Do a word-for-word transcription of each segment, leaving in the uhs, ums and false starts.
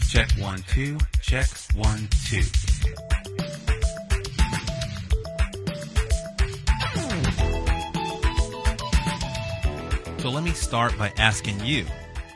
Check one, two. Check one, two. So let me start by asking you,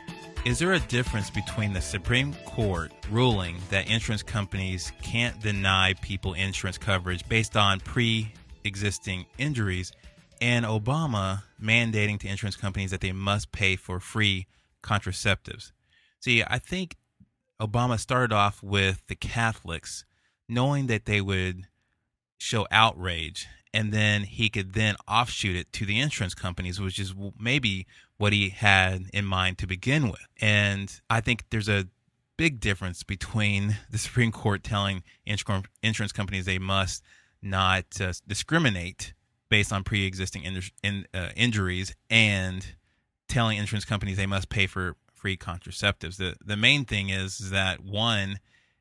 is there a difference between the Supreme Court ruling that insurance companies can't deny people insurance coverage based on pre-existing injuries and Obama mandating to insurance companies that they must pay for free contraceptives? See, I think Obama started off with the Catholics, knowing that they would show outrage, and then he could then offshoot it to the insurance companies, which is maybe what he had in mind to begin with. And I think there's a big difference between the Supreme Court telling insurance companies they must not uh, discriminate based on pre-existing in, in, uh, injuries and telling insurance companies they must pay for free contraceptives. The the main thing is that one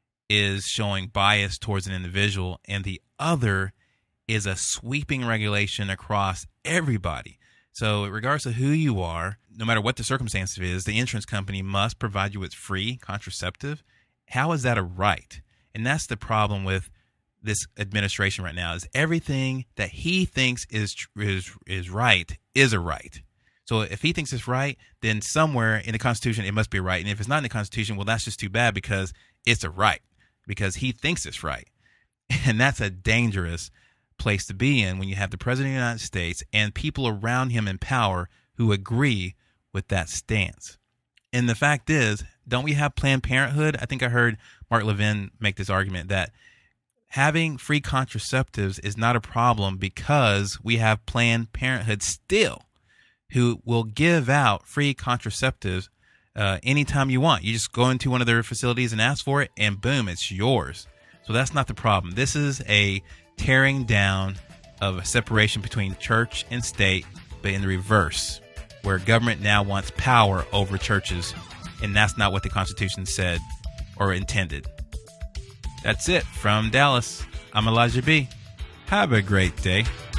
is showing bias towards an individual, and the other is a sweeping regulation across everybody. So regardless of who you are, no matter what the circumstance is, the insurance company must provide you with free contraceptive. How is that a right? And that's the problem with this administration right now, is everything that he thinks is is is right is a right. So if he thinks it's right, then somewhere in the Constitution it must be right. And if it's not in the Constitution, well, that's just too bad, because it's a right, because he thinks it's right. And that's a dangerous place to be in when you have the President of the United States and people around him in power who agree with that stance. And the fact is, don't we have Planned Parenthood? I think I heard Mark Levin make this argument that having free contraceptives is not a problem because we have Planned Parenthood still, who will give out free contraceptives uh, anytime you want. You just go into one of their facilities and ask for it, and boom, it's yours. So that's not the problem. This is a tearing down of a separation between church and state, but in the reverse, where government now wants power over churches, and that's not what the Constitution said or intended. That's it from Dallas. I'm Elijah B. Have a great day.